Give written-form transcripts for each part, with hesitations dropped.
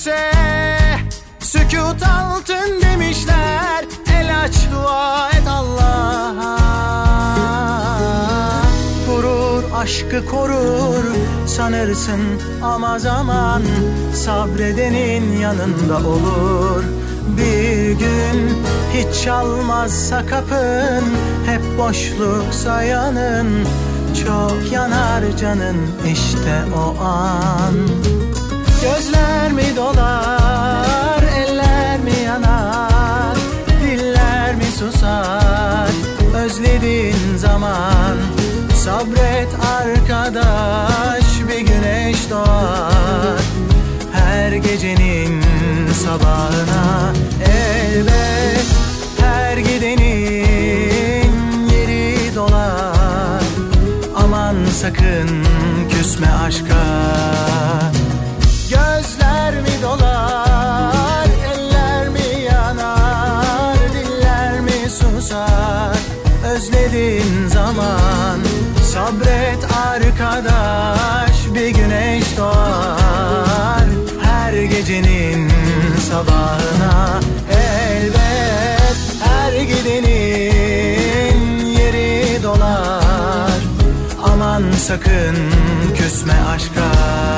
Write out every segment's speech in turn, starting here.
gümüşse sükut altın demişler. El aç dua et Allah'a. Gurur aşkı korur sanırsın ama zaman sabredenin yanında olur. Bir gün hiç çalmazsa kapın, hep boşluksa yanın, çok yanar canın işte o an. Gözler mi dolar, eller mi yanar, diller mi susar özlediğin zaman. Sabret arkadaş, bir güneş doğar her gecenin sabahına. Elbet her gidenin yeri dolar, aman sakın küsme aşka. Gözler mi dolar, eller mi yanar, diller mi susar özlediğin zaman. Sabret arkadaş, bir güneş doğar her gecenin sabahına. Elbet her gidenin yeri dolar, aman sakın küsme aşka.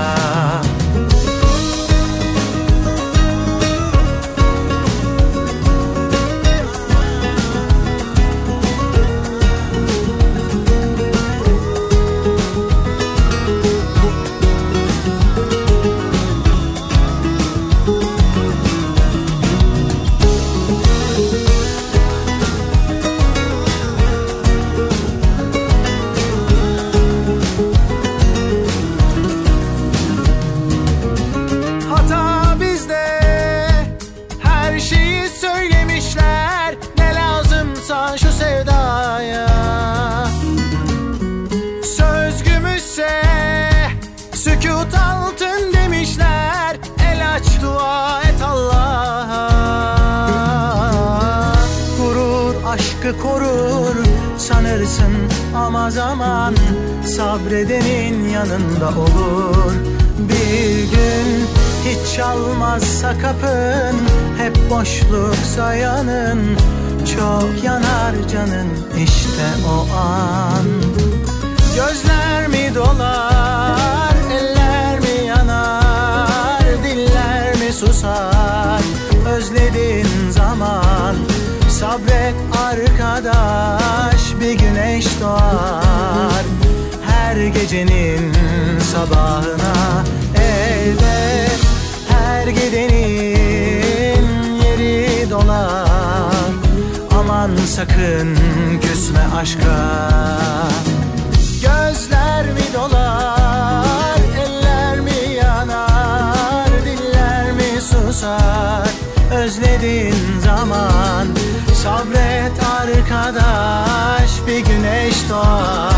Şu sevdaya söz gümüşse sükut altın demişler. El aç dua et Allah'a. Gurur aşkı korur sanırsın ama zaman sabredenin yanında olur. Bir gün hiç çalmazsa kapın, hep boşluksa yanın, çok yanar canın işte o an. Gözler mi dolar, eller mi yanar, diller mi susar özlediğin zaman. Sabret arkadaş, bir güneş doğar her gecenin sabahına. Elbet her gidenin yeri dolar, aman sakın küsme aşka. Gözler mi dolar, eller mi yanar, diller mi susar özlediğin zaman. Sabret arkadaş, bir güneş doğar